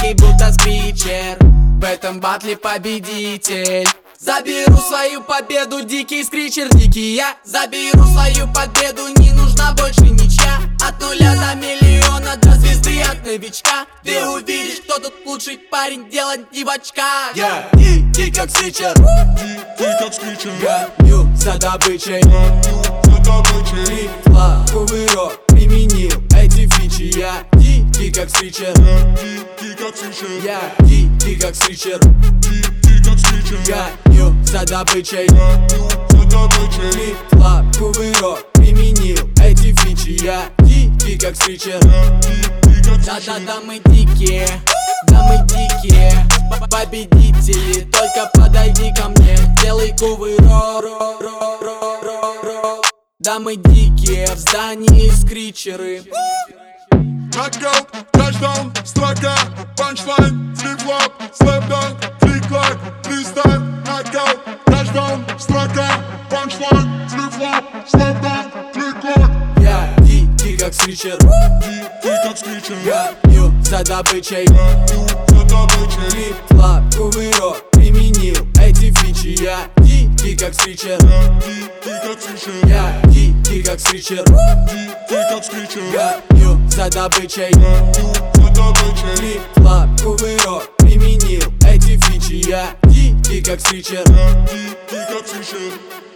дикий, будто скричер. В этом батле победитель. Заберу свою победу, дикий скричер, дикий я. Заберу свою победу, не нужна больше ничья. От нуля до миллиона, до звезды, от новичка. Ты увидишь, кто тут лучший парень, делать не в очках. Я дикий как скричер, гоню за добычей. Кувырок применил эти фичи. Я дикий как скричер, я дикий как скричер, гоню за добычей. Кувырок применил эти фичи. Я дикий как скричер. Да-да-да, мы дикие, да мы дикие победители. Только подойди ко мне, делай кувырок. Да мы дикие, в здании скричеры. Нокаут, тачдаун, строка, панчлайн, флип-флоп, слэпданк, флик-лайк, фристайл. Нокаут, тачдаун, строка, панчлайн, флип-флоп, слэпданк, флик-лайк. Я дикий как скричер, гоню за добычей. Флип-флоп, кувырок применил эти фичи. Я дикий как скричер, я дикий как скричер, гоню за добычей. Флип-флоп, кувырок применил эти фичи. Я дикий как скричер.